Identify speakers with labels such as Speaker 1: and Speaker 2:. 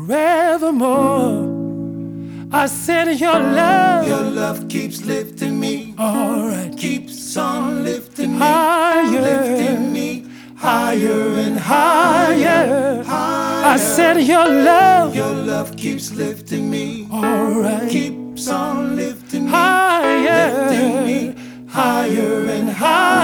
Speaker 1: forevermore. I said your
Speaker 2: love keeps lifting me.
Speaker 1: alright,
Speaker 2: Keeps on lifting me.
Speaker 1: higher,
Speaker 2: Lifting me higher and
Speaker 1: higher. I said your
Speaker 2: love keeps lifting me.
Speaker 1: alright,
Speaker 2: Keeps on lifting me.
Speaker 1: higher,
Speaker 2: Lifting me higher and higher.